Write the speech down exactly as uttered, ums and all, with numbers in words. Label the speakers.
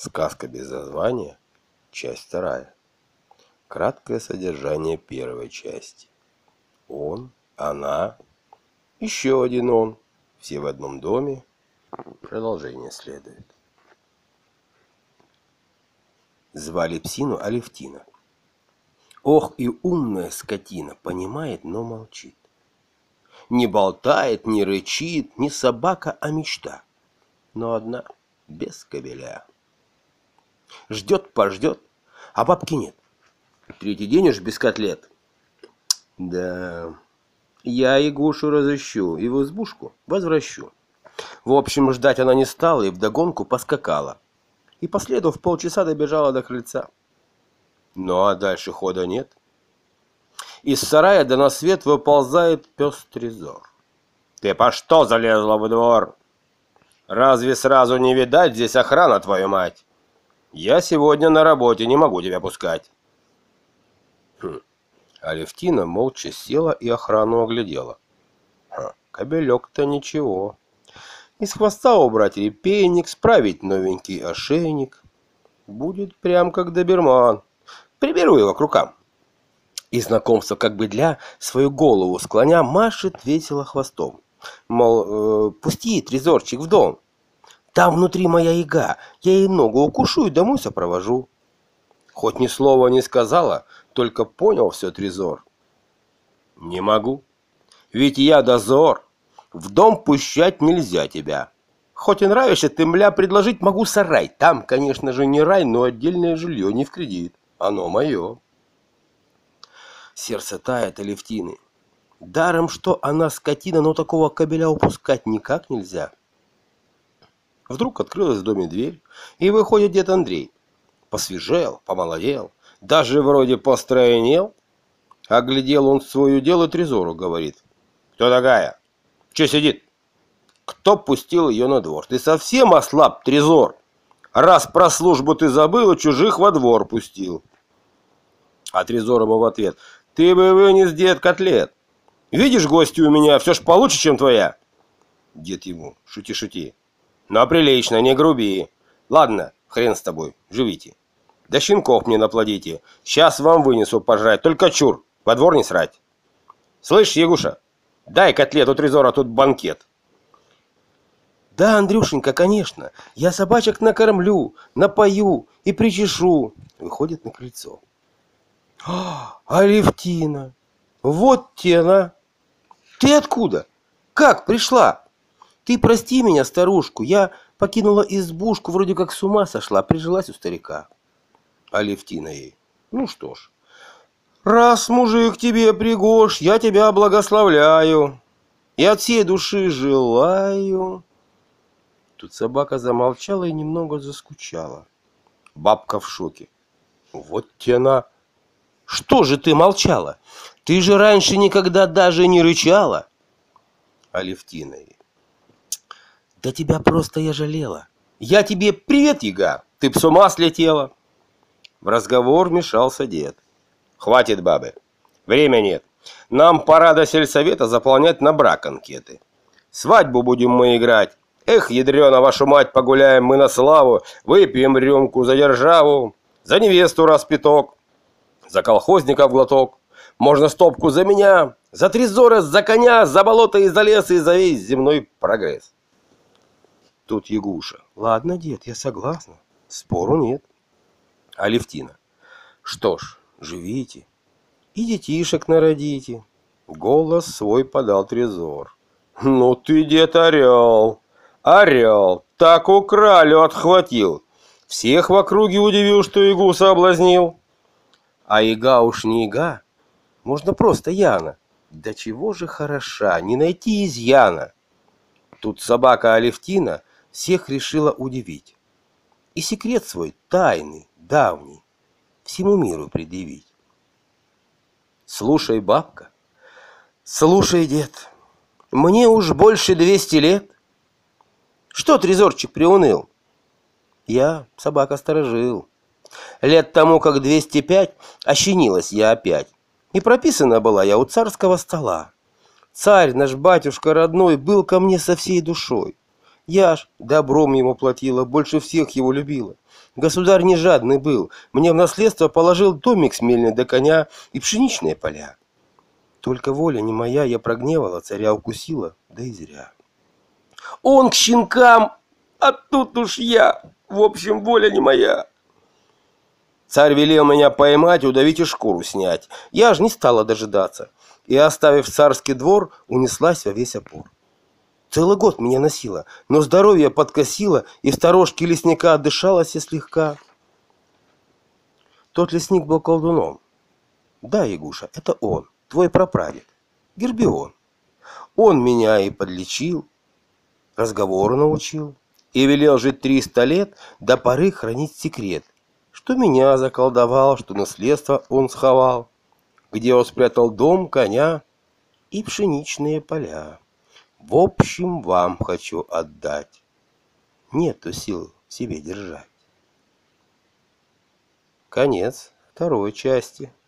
Speaker 1: Сказка без названия. Часть вторая. Краткое содержание первой части. Он, она, еще один он. Все в одном доме. Продолжение следует. Звали псину Алевтина. Ох и умная скотина, понимает, но молчит. Не болтает, не рычит, не собака, а мечта. Но одна, без кобеля. Ждет-пождет, а бабки нет. Третий день уж без котлет. Да, я Ягушу разыщу и в избушку возвращу. В общем, ждать она не стала и вдогонку поскакала. И, последовав полчаса, добежала до крыльца. Ну, а дальше хода нет. Из сарая да на свет выползает пес Трезор. Ты по что залезла во двор? Разве сразу не видать здесь охрана, твою мать? Я сегодня на работе, не могу тебя пускать. Хм. Алевтина молча села и охрану оглядела. Хм. Кобелек-то ничего. Из хвоста убрать репейник, справить новенький ошейник. Будет прям как доберман. Приберу его к рукам. И знакомство как бы для свою голову склоня машет весело хвостом. Мол, э, пусти, Трезорчик, в дом. Там внутри моя яга, я ей ногу укушу и домой сопровожу. Хоть ни слова не сказала, только понял все Трезор. Не могу, ведь я дозор, в дом пущать нельзя тебя. Хоть и нравишься ты, мля, предложить могу сарай. Там, конечно же, не рай, но отдельное жилье не в кредит. Оно мое. Сердце тает Алевтины. Даром, что она скотина, но такого кобеля упускать никак нельзя. Вдруг открылась в доме дверь, и выходит дед Андрей. Посвежел, помолодел, даже вроде постройнел. Оглядел он свое дело, Трезору говорит. Кто такая? Че сидит? Кто пустил ее на двор? Ты совсем ослаб, Трезор? Раз про службу ты забыл, чужих во двор пустил. А Трезор ему в ответ. Ты бы вынес, дед, котлет. Видишь, гости у меня все ж получше, чем твоя. Дед ему. Шути-шути. Но прилично, не груби. Ладно, хрен с тобой, живите. Да щенков мне наплодите. Сейчас вам вынесу пожрать, только чур, во двор не срать. Слышь, Ягуша, дай котлет, у Трезора тут банкет. Да, Андрюшенька, конечно, я собачек накормлю, напою и причешу. Выходит на крыльцо. А, Алевтина, вот те она. Ты откуда? Как пришла? Ты прости меня, старушку, я покинула избушку, вроде как с ума сошла, прижилась у старика. Алевтина ей. Ну что ж, раз мужик тебе пригож, я тебя благословляю и от всей души желаю. Тут собака замолчала и немного заскучала. Бабка в шоке. Вот те она. Что же ты молчала? Ты же раньше никогда даже не рычала. Алевтина ей. Да тебя просто я жалела. Я тебе привет, яга, ты б с ума слетела. В разговор вмешался дед. Хватит, бабы, время нет. Нам пора до сельсовета заполнять на брак анкеты. Свадьбу будем мы играть. Эх, ядрена вашу мать, погуляем мы на славу. Выпьем рюмку за державу. За невесту раз пяток. За колхозника в глоток. Можно стопку за меня. За Трезора, за коня, за болото и за лес, и за весь земной прогресс. Тут Ягуша. Ладно, дед, я согласна. Спору нет. Алевтина. Что ж, живите. И детишек народите. Голос свой подал Трезор. Ну ты, дед, орел. Орел. Так украли, отхватил. Всех в округе удивил, что Ягу соблазнил. А яга уж не яга. Можно просто Яна. Да чего же хороша, не найти изъяна. Тут собака Алевтина всех решила удивить. И секрет свой тайный, давний, всему миру предъявить. Слушай, бабка, слушай, дед, мне уж больше двести лет. Что, Трезорчик, приуныл? Я собака-сторожил. Лет тому, как двести пять, ощенилась я опять. И прописана была я у царского стола. Царь наш батюшка родной был ко мне со всей душой. Я ж добром ему платила, больше всех его любила. Государь не жадный был, мне в наследство положил домик с мельной до коня и пшеничные поля. Только воля не моя, я прогневала, царя укусила, да и зря. Он к щенкам, а тут уж я, в общем, воля не моя. Царь велел меня поймать, удавить и шкуру снять. Я ж не стала дожидаться. И, оставив царский двор, унеслась во весь опор. Целый год меня носила, но здоровье подкосило, и в сторожке лесника отдышалась я слегка. Тот лесник был колдуном. Да, Ягуша, это он, твой прапрадед, Гербион. Он меня и подлечил, разговору научил, и велел жить триста лет, до поры хранить секрет, что меня заколдовал, что наследство он сховал, где он спрятал дом, коня и пшеничные поля. В общем, вам хочу отдать. Нету сил в себе держать. Конец второй части.